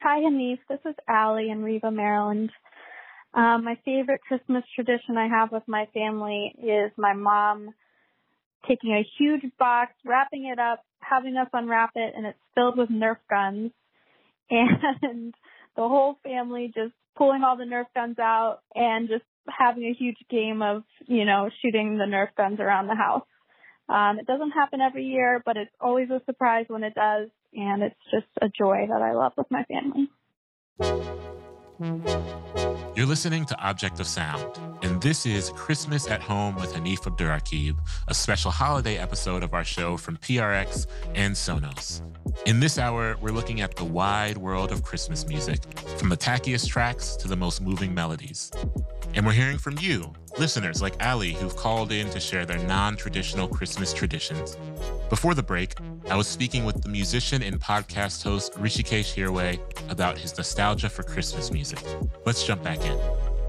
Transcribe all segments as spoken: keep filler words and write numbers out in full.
Hi, Hanif. This is Allie in Riva, Maryland. Um, my favorite Christmas tradition I have with my family is my mom taking a huge box, wrapping it up, having us unwrap it, and it's filled with Nerf guns. And the whole family just pulling all the Nerf guns out and just having a huge game of, you know, shooting the Nerf guns around the house. Um, it doesn't happen every year, but it's always a surprise when it does, and it's just a joy that I love with my family. You're listening to Object of Sound, and this is Christmas at Home with Hanif Abdurraqib, a special holiday episode of our show from P R X and Sonos. In this hour, we're looking at the wide world of Christmas music, from the tackiest tracks to the most moving melodies. And we're hearing from you, listeners like Ali, who've called in to share their non-traditional Christmas traditions. Before the break, I was speaking with the musician and podcast host Hrishikesh Hirway about his nostalgia for Christmas music. Let's jump back in.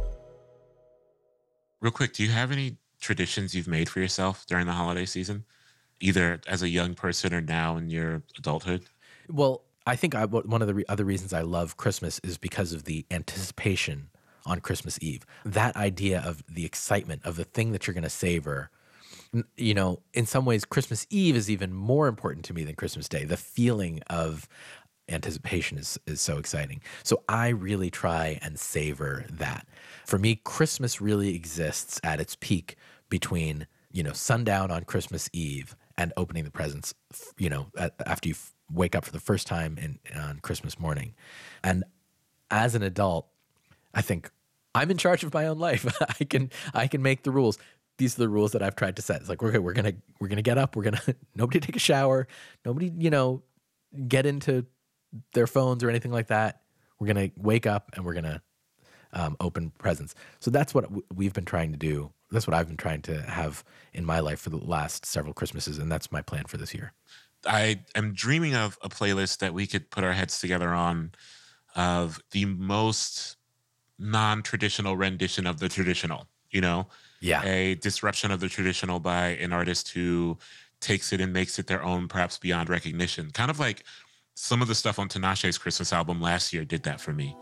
Real quick, do you have any traditions you've made for yourself during the holiday season, either as a young person or now in your adulthood? Well, I think I, one of the re- other reasons I love Christmas is because of the anticipation on Christmas Eve. That idea of the excitement of the thing that you're going to savor. You know, in some ways, Christmas Eve is even more important to me than Christmas Day. The feeling of anticipation is, is so exciting. So I really try and savor that. For me, Christmas really exists at its peak between, you know, sundown on Christmas Eve and opening the presents, you know, after you wake up for the first time in, on Christmas morning. And as an adult, I think I'm in charge of my own life. I can I can make the rules. These are the rules that I've tried to set. It's like, okay, we're gonna we're gonna get up. We're gonna nobody take a shower. Nobody, you know, get into their phones or anything like that. We're gonna wake up and we're gonna um, open presents. So that's what we've been trying to do. That's what I've been trying to have in my life for the last several Christmases, and that's my plan for this year. I am dreaming of a playlist that we could put our heads together on of the most non-traditional rendition of the traditional, you know? Yeah. A disruption of the traditional by an artist who takes it and makes it their own, perhaps beyond recognition. Kind of like some of the stuff on Tinashe's Christmas album last year did that for me.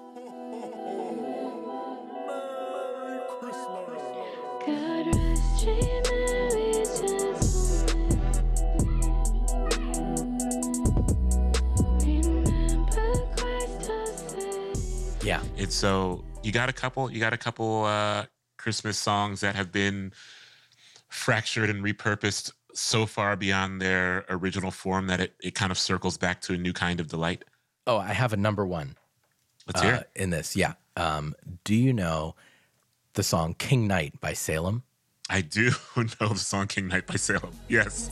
Yeah. It's so you got a couple, you got a couple uh, Christmas songs that have been fractured and repurposed so far beyond their original form that it, it kind of circles back to a new kind of delight. Oh, I have a number one. Let's hear uh, it. In this. Yeah. Um, do you know the song King Knight by Salem? I do know the song King Knight by Salem. Yes.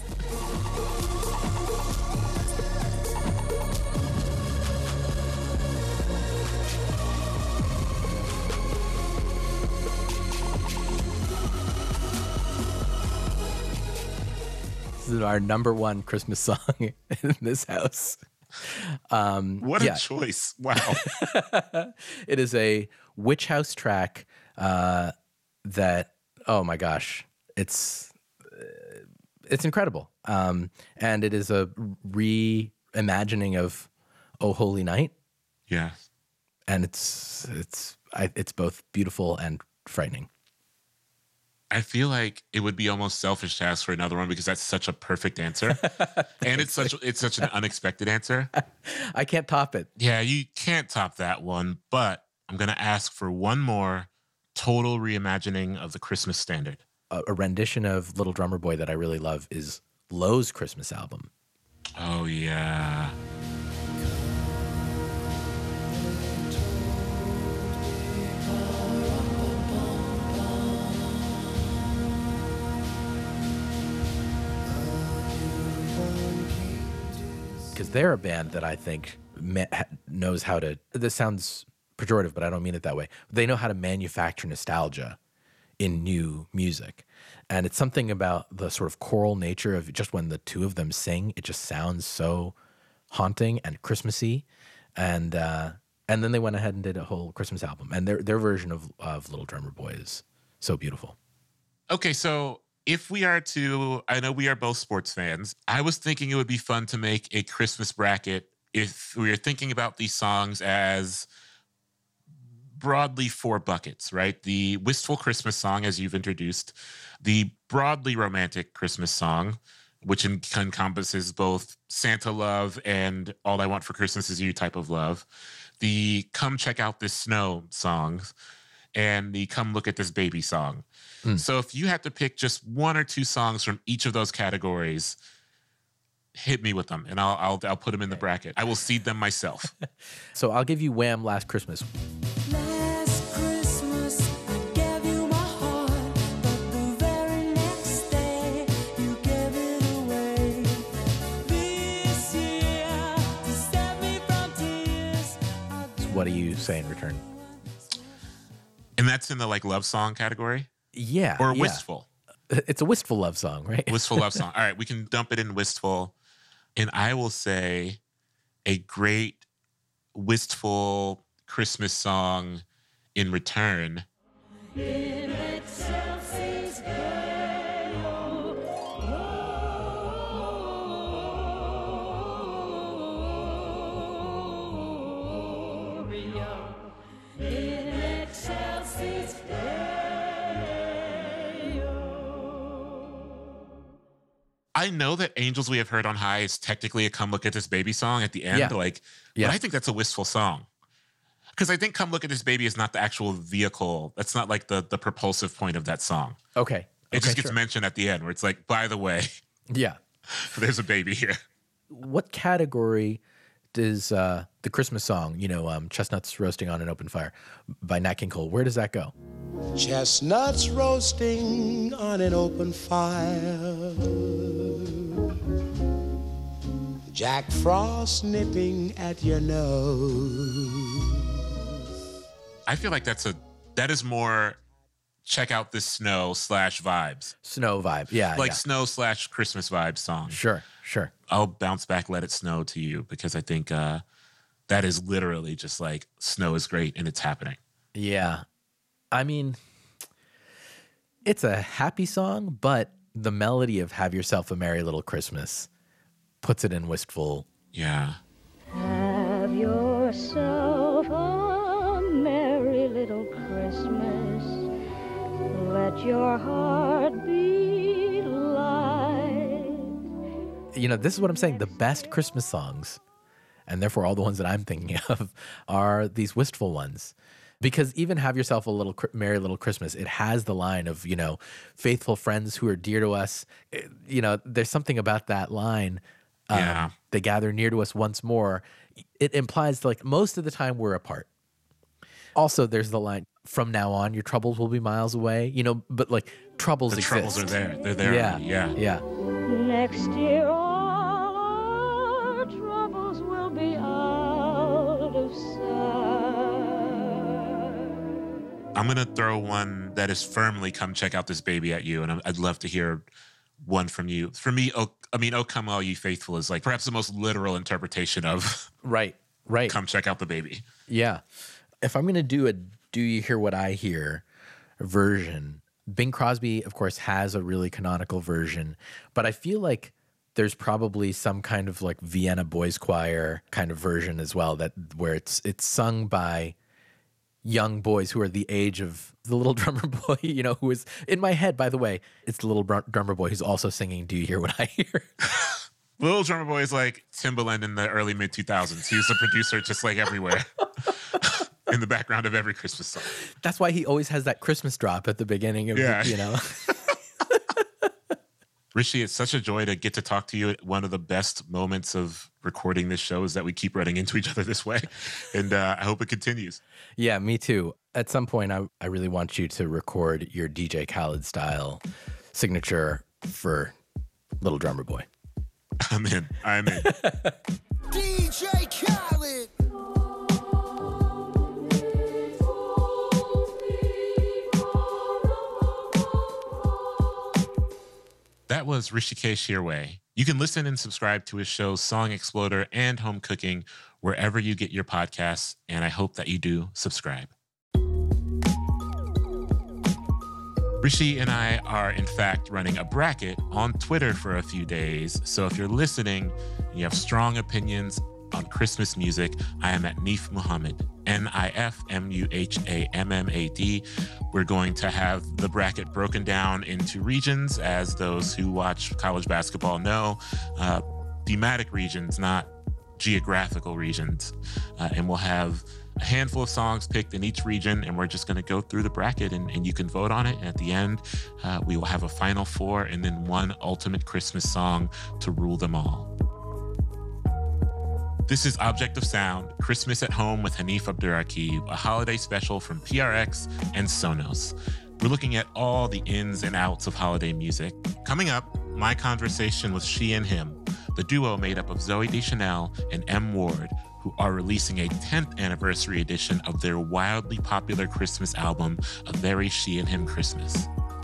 This is our number one Christmas song in this house. Um, what yeah. a choice. Wow. It is a Witch House track uh, that, oh my gosh, it's uh, it's incredible. Um, and it is a reimagining of Oh Holy Night. Yeah. And it's it's I, it's both beautiful and frightening. I feel like it would be almost selfish to ask for another one because that's such a perfect answer. And it's such it's such an unexpected answer. I can't top it. Yeah, you can't top that one, but I'm going to ask for one more total reimagining of the Christmas standard. A, a rendition of Little Drummer Boy that I really love is Lowe's Christmas album. Oh, yeah. Because they're a band that I think ma- knows how to, this sounds pejorative, but I don't mean it that way. They know how to manufacture nostalgia in new music. And it's something about the sort of choral nature of just when the two of them sing, it just sounds so haunting and Christmassy. And uh, and then they went ahead and did a whole Christmas album. And their their version of, of Little Drummer Boy is so beautiful. Okay, so if we are to, I know we are both sports fans. I was thinking it would be fun to make a Christmas bracket if we are thinking about these songs as broadly four buckets, right? The wistful Christmas song, as you've introduced, the broadly romantic Christmas song, which en- encompasses both Santa love and All I Want for Christmas Is You type of love, the Come Check Out This Snow songs, and the Come Look at This Baby song. Mm. So if you had to pick just one or two songs from each of those categories, hit me with them, and I'll I'll, I'll put them in the bracket. I will seed them myself. So I'll give you Wham! Last Christmas. Last Christmas, I gave you my heart, but the very next day, you gave it away. This year, to save me from tears. So what do you say in return? And that's in the like love song category? Yeah. Or yeah. wistful? It's a wistful love song, right? Wistful love song. All right, we can dump it in wistful. And I will say a great wistful Christmas song in return. In excelsis Deo, Gloria. In excelsis I know that Angels We Have Heard on High is technically a Come Look at This Baby song at the end. Yeah. Like, Yeah. But I think that's a wistful song. Because I think Come Look at This Baby is not the actual vehicle. That's not like the the propulsive point of that song. Okay. It okay, just gets sure. mentioned at the end where it's like, by the way, Yeah. there's a baby here. What category does uh, the Christmas song, you know, um, Chestnuts Roasting on an Open Fire by Nat King Cole, where does that go? Chestnuts roasting on an open fire, Jack Frost nipping at your nose. I feel like that's a that is more check out this snow slash vibes. Snow vibe. Yeah. Like yeah. snow slash Christmas vibes song. Sure, sure. I'll bounce back Let It Snow to you because I think uh, that is literally just like snow is great and it's happening. Yeah. I mean, it's a happy song, but the melody of Have Yourself a Merry Little Christmas puts it in wistful. Yeah. Have yourself a merry little Christmas. Let your heart be light. You know, this is what I'm saying. The best Christmas songs, and therefore all the ones that I'm thinking of, are these wistful ones. Because even Have Yourself a Little Merry Little Christmas, it has the line of, you know, faithful friends who are dear to us. It- you know, there's something about that line. Um, Yeah. They gather near to us once more. It implies like most of the time we're apart. Also, there's the line, from now on, your troubles will be miles away. You know, but like troubles The exist. troubles are there. They're there. Yeah. already. Yeah. Yeah. Next year all our troubles will be out of sight. I'm going to throw one that is firmly Come Check Out This Baby at you. And I'm- I'd love to hear one from you. For me, oh, I mean, Oh Come All Ye Faithful is like perhaps the most literal interpretation of Right. Right. Come Check Out the Baby. Yeah. If I'm going to do a Do You Hear What I Hear version, Bing Crosby, of course, has a really canonical version, but I feel like there's probably some kind of like Vienna Boys Choir kind of version as well, that where it's it's sung by young boys who are the age of the little drummer boy, you know, who is in my head, by the way, it's the little br- drummer boy who's also singing Do You Hear What I Hear? Little Drummer Boy is like Timbaland in the early mid two thousands. He was a producer just like everywhere in the background of every Christmas song. That's why he always has that Christmas drop at the beginning of, Yeah. the, you know. Rishi, it's such a joy to get to talk to you. One of the best moments of recording this show is that we keep running into each other this way. And uh, I hope it continues. Yeah, me too. At some point, I, I really want you to record your D J Khaled style signature for Little Drummer Boy. I'm in. I'm in. D J Khaled. That was Rishikesh Hirway. You can listen and subscribe to his shows Song Exploder and Home Cooking wherever you get your podcasts, and I hope that you do subscribe. Rishi and I are, in fact, running a bracket on Twitter for a few days. So if you're listening and you have strong opinions on Christmas music. I am at Nif Muhammad, N I F M U H A M M A D. We're going to have the bracket broken down into regions, as those who watch college basketball know, uh, thematic regions, not geographical regions. Uh, and we'll have a handful of songs picked in each region, and we're just going to go through the bracket, and, and you can vote on it. And at the end, uh, we will have a final four and then one ultimate Christmas song to rule them all. This is Object of Sound, Christmas at Home with Hanif Abdurraqib, a holiday special from P R X and Sonos. We're looking at all the ins and outs of holiday music. Coming up, my conversation with She and Him, the duo made up of Zooey Deschanel and M. Ward, who are releasing a tenth anniversary edition of their wildly popular Christmas album, A Very She and Him Christmas.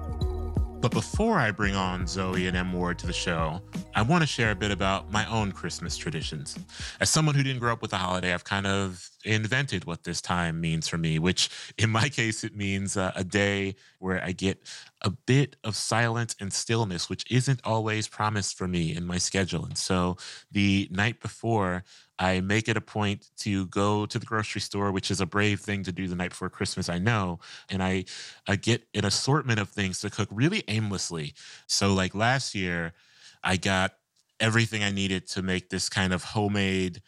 But before I bring on Zooey and M. Ward to the show, I want to share a bit about my own Christmas traditions. As someone who didn't grow up with the holiday, I've kind of invented what this time means for me, which in my case, it means uh, a day where I get a bit of silence and stillness, which isn't always promised for me in my schedule. And so the night before, I make it a point to go to the grocery store, which is a brave thing to do the night before Christmas, I know. And I, I get an assortment of things to cook really aimlessly. So like last year, I got everything I needed to make this kind of homemade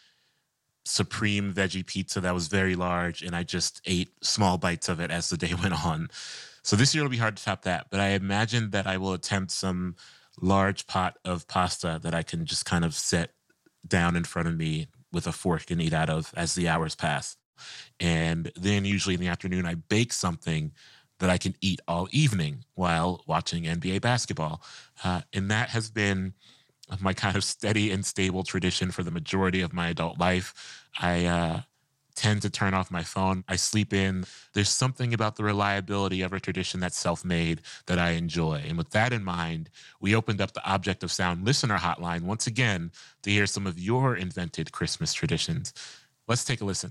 supreme veggie pizza that was very large, and I just ate small bites of it as the day went on. So this year it'll be hard to top that, but I imagine that I will attempt some large pot of pasta that I can just kind of set down in front of me with a fork and eat out of as the hours pass. And then usually in the afternoon, I bake something that I can eat all evening while watching N B A basketball. Uh, and that has been my kind of steady and stable tradition for the majority of my adult life. I uh, tend to turn off my phone. I sleep in. There's something about the reliability of a tradition that's self-made that I enjoy. And with that in mind, we opened up the Object of Sound listener hotline once again to hear some of your invented Christmas traditions. Let's take a listen.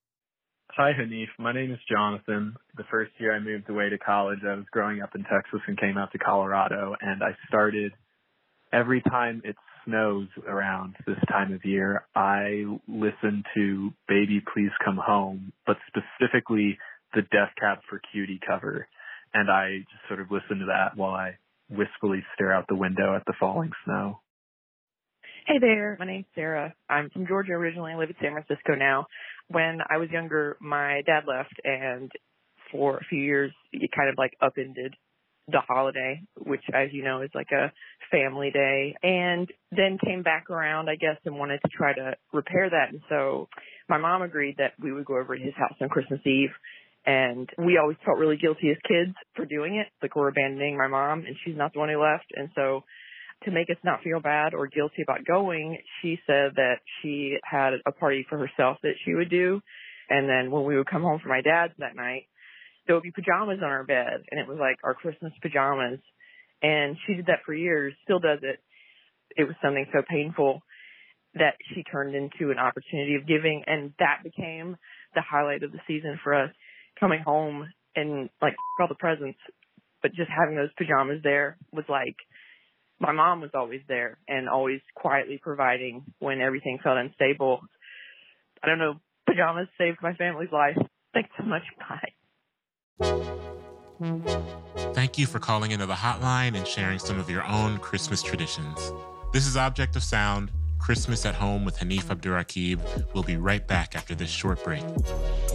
Hi, Hanif. My name is Jonathan. The first year I moved away to college, I was growing up in Texas and came out to Colorado, and I started every time it snows around this time of year, I listen to Baby Please Come Home, but specifically the Death Cab for Cutie cover. And I just sort of listen to that while I wistfully stare out the window at the falling snow. Hey there, my name's Sarah. I'm from Georgia originally. I live in San Francisco now. When I was younger, my dad left, and for a few years, it kind of like upended the holiday, which, as you know, is like a family day, and then came back around, I guess, and wanted to try to repair that. And so my mom agreed that we would go over to his house on Christmas Eve, and we always felt really guilty as kids for doing it, like we're abandoning my mom, and she's not the one who left. And so to make us not feel bad or guilty about going, she said that she had a party for herself that she would do, and then when we would come home from my dad's that night, there would be pajamas on our bed, and it was like our Christmas pajamas. And she did that for years, still does it. It was something so painful that she turned into an opportunity of giving, and that became the highlight of the season for us, coming home and, like, all the presents, but just having those pajamas there was like, my mom was always there and always quietly providing when everything felt unstable. I don't know, pajamas saved my family's life. Thanks so much. Bye. Thank you for calling into the hotline and sharing some of your own Christmas traditions. This is Object of Sound, Christmas at Home with Hanif Abdurraqib. We'll be right back after this short break.